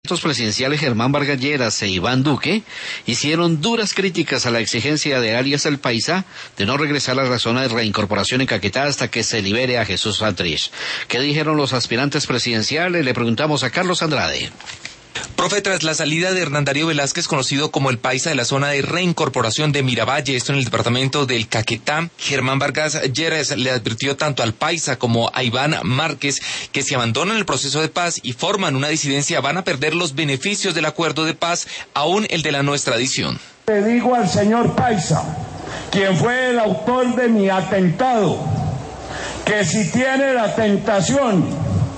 Los presidenciales Germán Vargas Lleras e Iván Duque hicieron duras críticas a la exigencia de alias El Paisa de no regresar a la zona de reincorporación en Caquetá hasta que se libere a Jesús Santrich. ¿Qué dijeron los aspirantes presidenciales? Le preguntamos a Carlos Andrade. Profe, tras la salida de Hernán Darío Velázquez, conocido como el Paisa de la zona de reincorporación de Miravalle, esto en el departamento del Caquetá, Germán Vargas Lleras le advirtió tanto al Paisa como a Iván Márquez que si abandonan el proceso de paz y forman una disidencia van a perder los beneficios del acuerdo de paz, aún el de la no extradición. Le digo al señor Paisa, quien fue el autor de mi atentado, que si tiene la tentación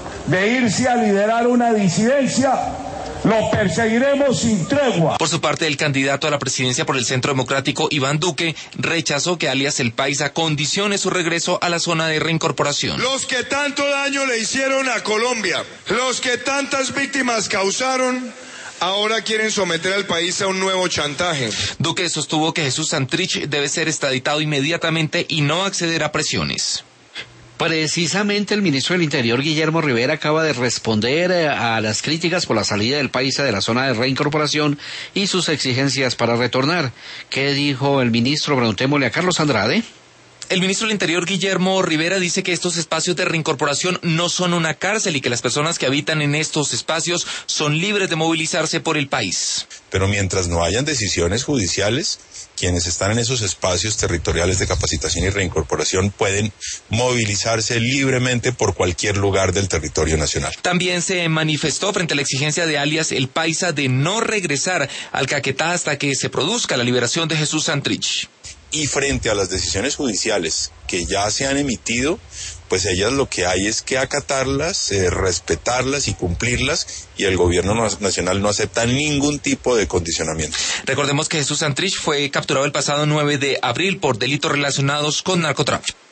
de irse a liderar una disidencia, lo perseguiremos sin tregua. Por su parte, el candidato a la presidencia por el Centro Democrático, Iván Duque, rechazó que alias El Paisa condicione su regreso a la zona de reincorporación. Los que tanto daño le hicieron a Colombia, los que tantas víctimas causaron, ahora quieren someter al país a un nuevo chantaje. Duque sostuvo que Jesús Santrich debe ser extraditado inmediatamente y no acceder a presiones. Precisamente el ministro del Interior, Guillermo Rivera, acaba de responder a las críticas por la salida del Paisa de la zona de reincorporación y sus exigencias para retornar. ¿Qué dijo el ministro? Preguntémosle a Carlos Andrade. El ministro del Interior, Guillermo Rivera, dice que estos espacios de reincorporación no son una cárcel y que las personas que habitan en estos espacios son libres de movilizarse por el país. Pero mientras no hayan decisiones judiciales, quienes están en esos espacios territoriales de capacitación y reincorporación pueden movilizarse libremente por cualquier lugar del territorio nacional. También se manifestó frente a la exigencia de alias El Paisa de no regresar al Caquetá hasta que se produzca la liberación de Jesús Santrich. Y frente a las decisiones judiciales que ya se han emitido, pues ellas lo que hay es que acatarlas, respetarlas y cumplirlas, y el gobierno nacional no acepta ningún tipo de condicionamiento. Recordemos que Jesús Santrich fue capturado el pasado 9 de abril por delitos relacionados con narcotráfico.